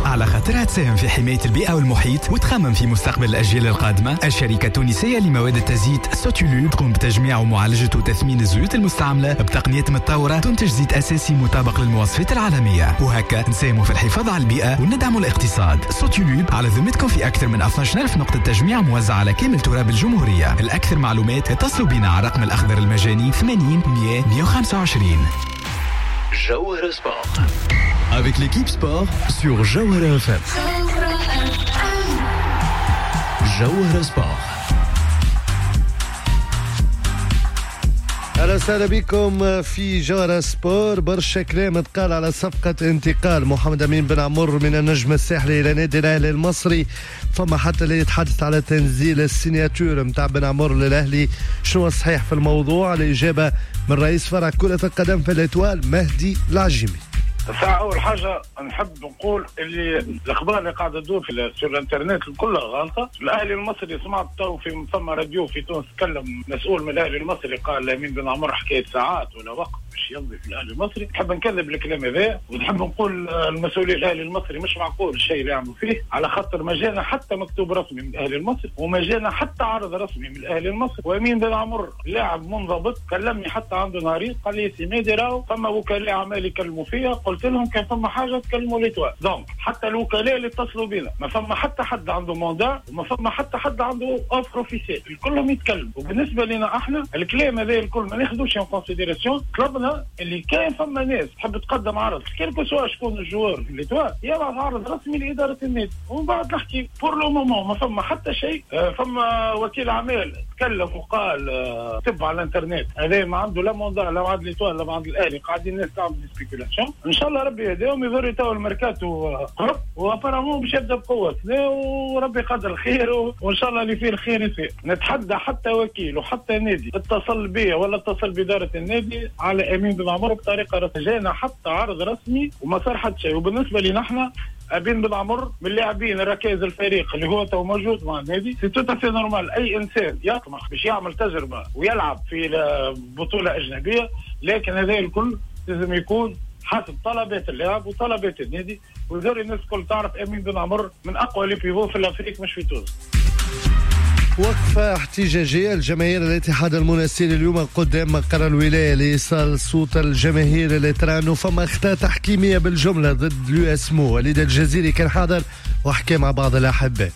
على خاطرها تساهم في حماية البيئة والمحيط وتخمم في مستقبل الأجيال القادمة. الشركة التونسية لمواد التزييت سوتولوب تقوم بتجميع ومعالجة وتثمين الزيوت المستعملة بتقنية متطورة تنتج زيت أساسي مطابق للمواصفات العالمية، وهكا نساهموا في الحفاظ على البيئة وندعموا الاقتصاد. سوتولوب على ذمتكم في أكثر من 12,000 نقطة تجميع موزعة على كامل تراب الجمهورية. الأكثر معلومات اتصلوا بنا على الرقم الأخضر المجاني 80 100 125. Jawahara Sport. Avec l'équipe sport sur Jawahara FM. Jawahara Sport. أهلا وسهلا بكم في جوهرة سبور. برشا كلام تقال على صفقة انتقال محمد أمين بن عمر من النجم الساحلي إلى نادي الأهلي المصري. فما حتى اللي يتحدث على تنزيل السيناتور متاع بن عمر للأهلي. شنو الصحيح في الموضوع؟ الإجابة من رئيس فرع كرة القدم في الإتوال مهدي العجيمي. أول حاجة نحب نقول اللي الأخبار اللي قاعدة تدور في الانترنت كلها غلطة. الأهلي المصري سمعت تو في ثم راديو في تونس تكلم مسؤول من الأهلي المصري قال أمين بن عمر حكاية ساعات ولا وقت باش يمضي في الأهلي المصري. نحب نكذب الكلام هذا ونحب نقول المسؤولين الأهلي المصري مش معقول الشيء اللي يعملوا فيه، على خاطر ما جانا حتى مكتوب رسمي من الأهلي المصري وما جانا حتى عرض رسمي من الأهلي المصري. وأمين بن عمر لاعب منضبط كلمني حتى عنده نهارين قال لي سيميدي راهو فما وكلاء أعمال يكلموا فيها، قلت لهم كان فما حاجه تكلموا ليتوا. دونك حتى الوكلاء اللي اتصلوا بنا ما فما حتى حد عنده موندا وما فما حتى حد عنده اوفر اوفيسيال، الكلهم يتكلموا. وبالنسبه لنا احنا الكلام هذا الكل ما ناخذوش ان كونسيديراسيون. طلبنا اللي كان فما ناس تحب تقدم عرض كيلكو سوا شكون الجوار في ليتوا يبعث عرض رسمي لاداره النادي ومن بعد نحكي. بور لو مومون ما فما حتى شيء. فما وكيل اعمال تكلم وقال تب على الانترنت هذا ما عنده لا موندا لا عند ليتوا لا عند الاهلي، قاعدين الناس تعمل سبيكولاسيون. ان شاء الله ربي يهديهم يظهر تو الميركاتو قرب وابارامون باش يبدا بقوه وربي قدر الخير وان شاء الله اللي فيه الخير يصير. نتحدى حتى وكيل وحتى نادي اتصل بيا ولا اتصل باداره النادي على امين بن عمر بطريقه رسجانا حتى عرض رسمي وما صار حتى شيء. وبالنسبه لنا احنا امين بن عمر من اللاعبين ركائز الفريق اللي هو تو موجود مع النادي. سي تو تافي نورمال اي انسان يطمح باش يعمل تجربه ويلعب في بطوله اجنبيه، لكن هذا الكل لازم يكون حسب طلبات اللاعب وطلبات النادي. وزور الناس الكل تعرف امين بن عمر من اقوى لي بيفو في الافريق مش في تونس. وقفة احتجاجية الجماهير الاتحاد المناسير اليوم قدام مقر الولاية لإيصال صوت الجماهير اللي ترى أنه فما أخطاء تحكيمية بالجملة ضد اليو اسمو. وليد الجزيري كان حاضر وحكى مع بعض الأحباء.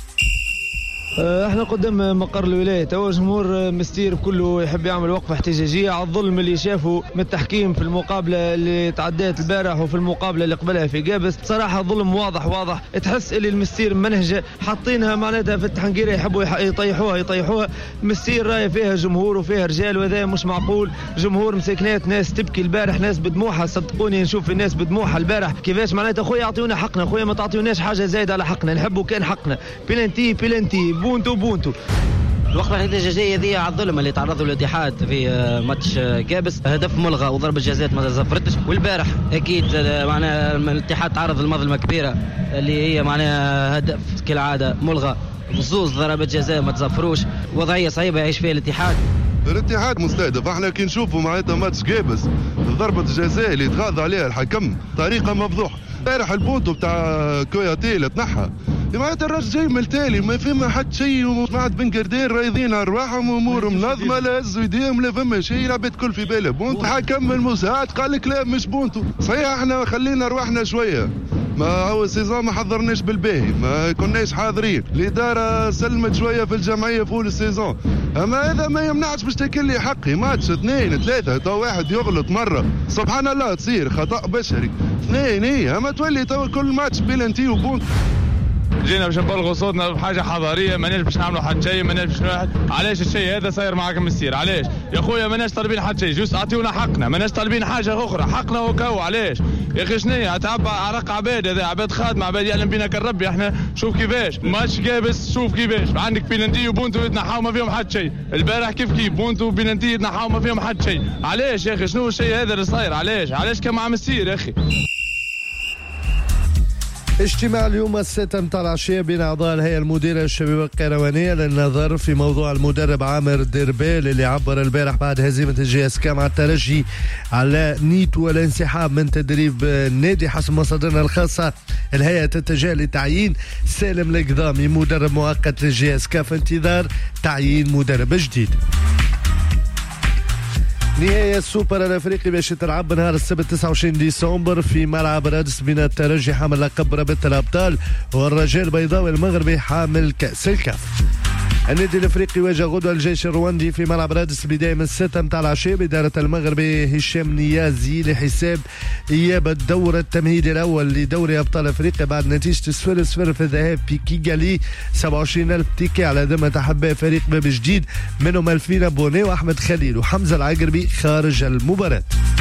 احنا قدام مقر الولاية تو جمهور مستير كله يحب يعمل وقفة احتجاجية على الظلم اللي شافه من التحكيم في المقابلة اللي تعدات البارح وفي المقابلة اللي قبلها في قابس. صراحة ظلم واضح تحس اللي المستير منهجة حاطينها معناتها في التحنقيرة يحبوا يطيحوها. مستير راي فيها جمهور وفيها رجال وهذا مش معقول. جمهور مسكنات ناس تبكي البارح ناس بدموعها، صدقوني نشوف الناس بدموعها البارح كيفاش معناتها خويا يعطيونا حقنا، خويا ما تعطيوناش حاجة زايدة على حقنا، نحبوا كان حقنا بيلانتي بونتو. الوقفة الاحتجاجية ذي على الظلم اللي تعرضوا الاتحاد في ماتش كابس، هدف ملغى وضربة جزاء ما زفرتش. والبارح اكيد معناها الاتحاد تعرض لمظلمة كبيرة اللي هي معناها هدف كالعادة ملغى، خصوص ضربة جزاء ما تزفروش. وضعية صعيبة يعيش فيها الاتحاد مستهدف. احنا كي نشوفوا معناتها ماتش كابس ضربة الجزاء اللي تغاضى عليها الحكم طريقة مفضوحة. امبارح البونتو بتاع كوياتي اللي تنحى معناتها الراجل جاي من التالي ما فما حد شيء. وسمعت بن قردين رايضين ارواحهم وامورهم منظمه لا هزوا يديهم لا فما شيء. العباد كل في باله بونتو. الحكم المساعد قال لك لا مش بونتو. صحيح احنا خلينا رواحنا شويه، ما هو سيزون ما حضرناش بالباهي، ما كناش حاضرين. الاداره سلمت شويه في الجمعيه فول السيزون، اما هذا ما يمنعش باش تاكل لي حقي. ماتش 2 3 تو واحد يغلط مره سبحان الله تصير خطا بشري 2 هي، اما تولي تو كل ماتش بيلانتي وبونتو. جينا باش نبلغوا صوتنا بحاجه حضاريه، ماناش باش نعملوا حد شيء، ماناش باش علاش الشيء هذا صاير معاكم السير. علاش يا خويا ماناش طالبين حد شيء، جوست اعطيونا حقنا، ماناش طالبين حاجه اخرى، حقنا وكو. علاش يا اخي شنيا تعب عرق عباد، هذا عباد خادمه، عباد يعلم بينا كالربي. احنا شوف كيفاش ماتش كابس، شوف كيفاش عندك بيلانتي وبونتو يتنحاو ما فيهم حد شيء. البارح كيف بونتو وبيلانتي يتنحاو ما فيهم حد شيء. علاش يا اخي شنو الشيء هذا اللي صاير؟ علاش كان مع مسير يا اخي. اجتماع اليوم الساعة 6 العشية بين أعضاء الهيئة المديرة الشبيبة القيروانية للنظر في موضوع المدرب عامر ديربيل اللي عبر البارح بعد هزيمة الجي اس كا مع الترجي على نيته والانسحاب من تدريب النادي. حسب مصادرنا الخاصة الهيئة تتجه لتعيين سالم القضامي مدرب مؤقت للجي اس كا في انتظار تعيين مدرب جديد. نهاية السوبر الافريقي باش تلعب نهار السبت 29 ديسمبر في ملعب رادس بين الترجي حامل لقب رابطة الابطال والرجاء البيضاوي المغربي حامل كأس الكاف. النادي الافريقي يواجه غدوة الجيش الرواندي في ملعب رادس بداية من 6 متاع العشاء بإدارة المغربي هشام نيازي لحساب إياب الدور التمهيدي الأول لدوري أبطال أفريقيا بعد نتيجة 0-0 في الذهاب في كيغالي. 27,000 تيكي على ذمة أحباء فريق باب جديد منهم الفينا بوني وأحمد خليل وحمزة العقربي خارج المباراة.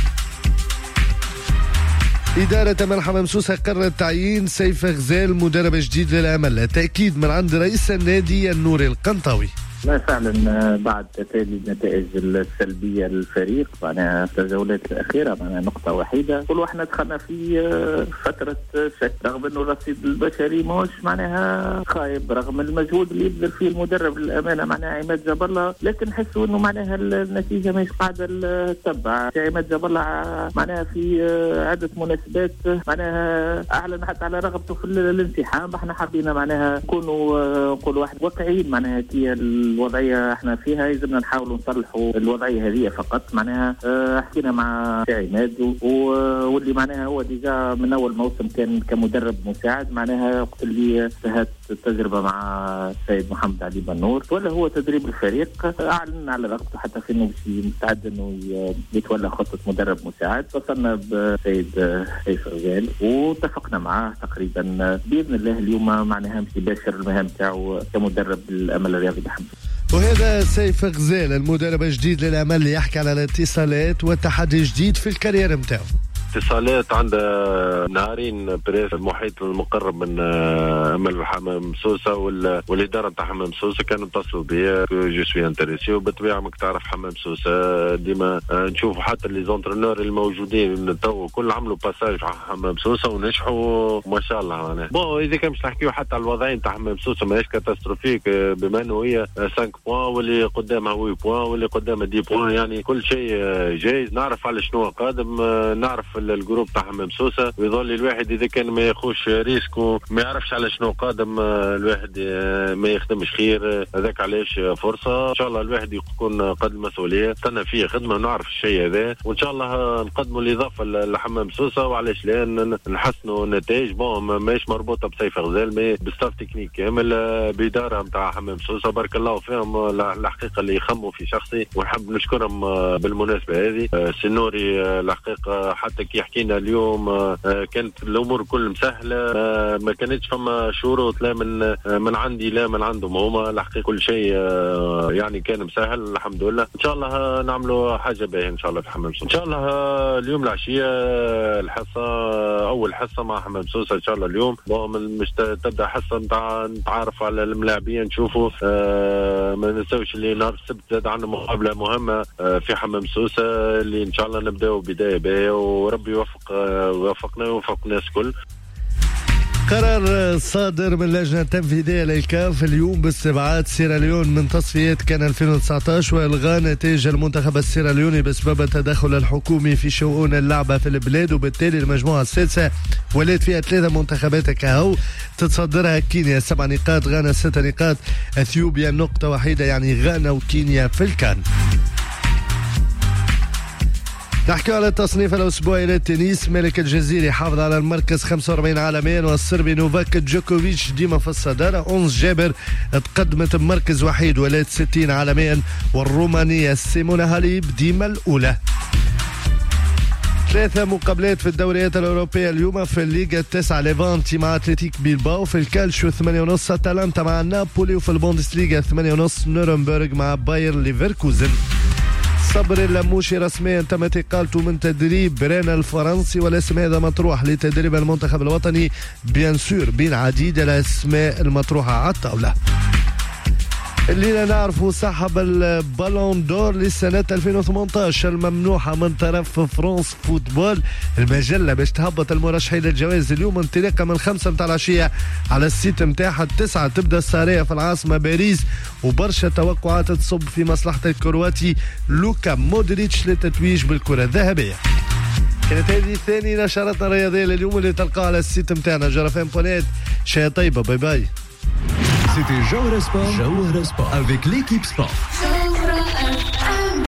إدارة ملحمة ممسوسة قررت تعيين سيف غزال مدرب جديد للأمل. تأكيد من عند رئيس النادي النوري القنطاوي. لا فعلا بعد تتالي النتائج السلبيه للفريق معناها في الجولات الاخيره معناها نقطه وحيده كل واحنا دخلنا في فتره شك رغم انه الرصيد البشري ماهوش معناها خايب رغم المجهود اللي يبذل فيه المدرب للامانه معناها عماد جاب الله لكن نحسوا انه معناها النتيجه مش قاعده تتبع. عماد جاب الله معناها في عده مناسبات معناها اعلن حتى على رغبته في الانسحاب. احنا حابين معناها نكونوا كل واحد واقعيين معناها كي الوضعيه احنا فيها يلزمنا نحاولوا نصلحوا الوضعيه هذه فقط. معناها حكينا مع عماد واللي معناها هو ديجا من اول موسم كان كمدرب مساعد معناها وقت اللي انتهت التجربه مع السيد محمد علي بنور ولا هو تدريب الفريق اعلن على رغبته حتى في انه مستعد انه يتولى خطه مدرب مساعد. اتصلنا بالسيد سيف غزال واتفقنا معاه تقريبا باذن الله اليوم معناها مش يباشر المهام تاعو كمدرب الامل الرياضي بحمد. وهذا سيف غزال المدرب الجديد للأمل اللي يحكي على الاتصالات والتحدي جديد في الكارير متاعه. اتصالات عندها نهارين بريس المحيط المقرب من امل حمام سوسه والاداره تاع حمام سوسه كانوا اتصلوا بيا جو سوي انتريسي وبالطبيعه ماك تعرف حمام سوسه ديما نشوفوا حتى لي زونترينور الموجودين تو كل عملوا باساج على حمام سوسه ونجحوا ما شاء الله معناها. بون اذا كان باش نحكيو حتى على الوضعين تاع حمام سوسه ماهيش كاتاستروفيك بما انه هي 5 بوان واللي قدامها 8 بوان واللي قدامها 10 بوان يعني كل شيء جايز. نعرف على شنو قادم نعرف الجروب تاع حمام سوسه ويظل الواحد اذا كان ما ياخوش ريسك وما يعرفش على شنو قادم الواحد ما يخدمش خير. هذاك علاش فرصه ان شاء الله الواحد يكون قد المسؤوليه استنى فيه خدمه نعرف الشيء هذا وان شاء الله نقدموا الاضافه لحمام سوسه وعلاش لا نحسنوا النتائج. بون ماهيش مربوطه بسيف غزال مي بالستاف تكنيك كامل باداره نتاع حمام سوسه بارك الله فيهم الحقيقه اللي يخموا في شخصي ونحب نشكرهم بالمناسبه هذه. السنوري الحقيقه حتى كي حكينا اليوم كانت الامور كل مسهله ما كانتش فما شروط لا من عندي لا من عندهم هما الحقيقه كل شيء يعني كان مسهل الحمد لله. ان شاء الله نعملوا حاجه باهيه ان شاء الله في حمام سوسه ان شاء الله اليوم العشيه الحصه اول حصه مع حمام سوسه ان شاء الله اليوم مش تبدا حصه نتاع نتعرف على الملاعبين نشوفوا ما ننساوش اللي نهار السبت زاد عندنا مقابله مهمه في حمام سوسه اللي ان شاء الله نبداو بدايه باهيه وربي وفقنا ووفق الناس كل. قرار صادر من اللجنة التنفيذية للكاف اليوم باستبعاد سيراليون من تصفيات كان 2019 والغاء نتائج المنتخب السيراليوني بسبب التدخل الحكومي في شؤون اللعبة في البلاد وبالتالي المجموعة السادسة ولات فيها 3 منتخبات كهو تتصدرها كينيا 7 نقاط غانا 6 نقاط اثيوبيا نقطة وحيدة يعني غانا وكينيا في الكان. نحكي على التصنيف الأسبوعي للتنس. ملك الجزيري حافظ على المركز 45 عالميا والصربي نوفاك جوكوفيتش ديما في الصدارة. أونس جابر تقدمت بمركز وحيد ولات 60 عالميا والرومانية سيمونا هاليب ديما الأولى. 3 مقابلات في الدوريات الأوروبية اليوم. في الليغا 9 ليفانتي مع أتلتيك بيلباو، في الكالشيو 8:30 أتلانتا مع نابولي، وفي البوندسليغا 8:30 نورنبرغ مع باير ليفركوزن. صبر اللموشي رسميا تم اقالته من تدريب رينا الفرنسي والاسم هذا مطروح لتدريب المنتخب الوطني بيان سور بين عديد الاسماء المطروحه على الطاوله. اللي نعرفوا سحب البالون دور لسنة 2018 الممنوحة من طرف فرانس فوتبول، المجلة باش تهبط المرشحين للجوائز اليوم انطلاقا من 5 متاع العشية على السيت متاعها. 9 تبدا السهرية في العاصمة باريس، وبرشا توقعات تصب في مصلحة الكرواتي لوكا مودريتش للتتويج بالكرة الذهبية. كانت هذه ثاني نشراتنا الرياضية لليوم اللي تلقاها على السيت متاعنا جرفان.net. شيء طيبة، باي باي. C'était Jawara Sport avec l'équipe sport.